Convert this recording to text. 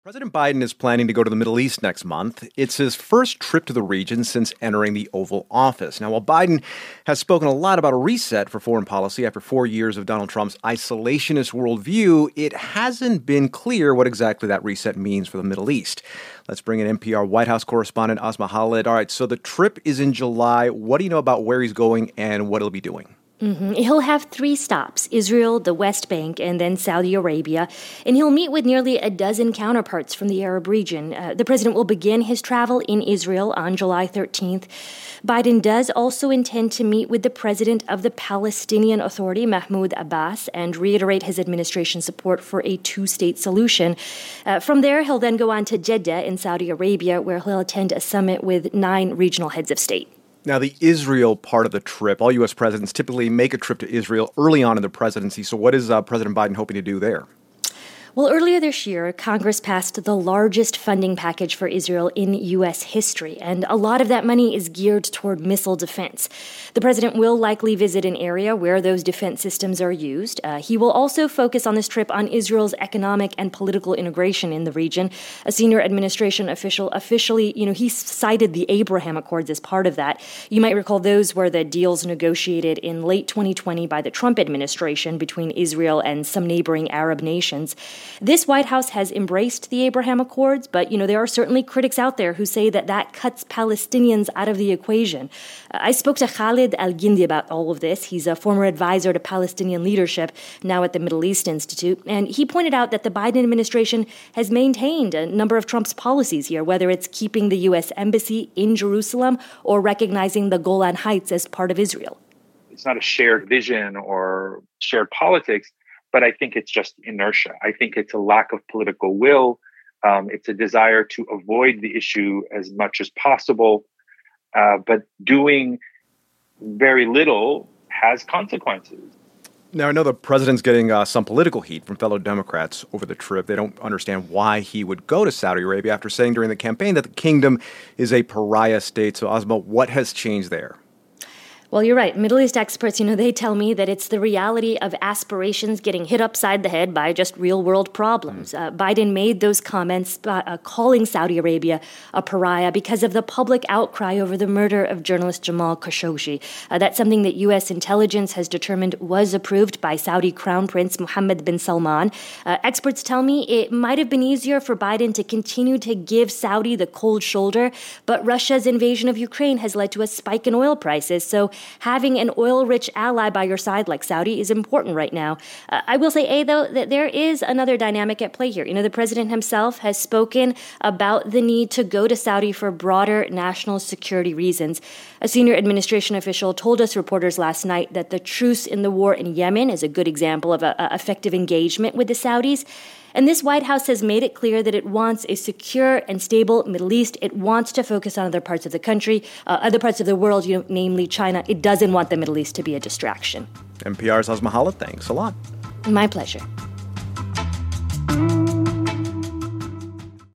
President Biden is planning to go to the Middle East next month. It's his first trip to the region since entering the Oval Office. Now, while Biden has spoken a lot about a reset for foreign policy after 4 years of Donald Trump's isolationist worldview, it hasn't been clear what exactly that reset means for the Middle East. Let's bring in NPR White House correspondent Asma Khalid. All right, so the trip is in July. What do you know about where he's going and what he'll be doing? He'll have 3 stops, Israel, the West Bank, and then Saudi Arabia, and he'll meet with nearly a dozen counterparts from the Arab region. The president will begin his travel in Israel on July 13th. Biden does also intend to meet with the president of the Palestinian Authority, Mahmoud Abbas, and reiterate his administration's support for a 2-state solution. From there, he'll then go on to Jeddah in Saudi Arabia, where he'll attend a summit with 9 regional heads of state. Now, the Israel part of the trip, all U.S. presidents typically make a trip to Israel early on in the presidency. So what is President Biden hoping to do there? Well, earlier this year, Congress passed the largest funding package for Israel in U.S. history, and a lot of that money is geared toward missile defense. The president will likely visit an area where those defense systems are used. He will also focus on this trip on Israel's economic and political integration in the region. A senior administration official he cited the Abraham Accords as part of that. You might recall those were the deals negotiated in late 2020 by the Trump administration between Israel and some neighboring Arab nations. This White House has embraced the Abraham Accords, but, there are certainly critics out there who say that cuts Palestinians out of the equation. I spoke to Khalid Al-Gindi about all of this. He's a former advisor to Palestinian leadership, now at the Middle East Institute, and he pointed out that the Biden administration has maintained a number of Trump's policies here, whether it's keeping the U.S. Embassy in Jerusalem or recognizing the Golan Heights as part of Israel. It's not a shared vision or shared politics, but I think it's just inertia. I think it's a lack of political will. It's a desire to avoid the issue as much as possible. But doing very little has consequences. Now, I know the president's getting some political heat from fellow Democrats over the trip. They don't understand why he would go to Saudi Arabia after saying during the campaign that the kingdom is a pariah state. So, Asma, what has changed there? Well, you're right. Middle East experts, they tell me that it's the reality of aspirations getting hit upside the head by just real-world problems. Biden made those comments calling Saudi Arabia a pariah because of the public outcry over the murder of journalist Jamal Khashoggi. That's something that U.S. intelligence has determined was approved by Saudi Crown Prince Mohammed bin Salman. Experts tell me it might have been easier for Biden to continue to give Saudi the cold shoulder, but Russia's invasion of Ukraine has led to a spike in oil prices, so having an oil-rich ally by your side like Saudi is important right now. I will say, though, that there is another dynamic at play here. The president himself has spoken about the need to go to Saudi for broader national security reasons. A senior administration official told us reporters last night that the truce in the war in Yemen is a good example of effective engagement with the Saudis. And this White House has made it clear that it wants a secure and stable Middle East. It wants to focus on other parts of the country, other parts of the world, namely China. It doesn't want the Middle East to be a distraction. NPR's Asma Khalid, thanks a lot. My pleasure.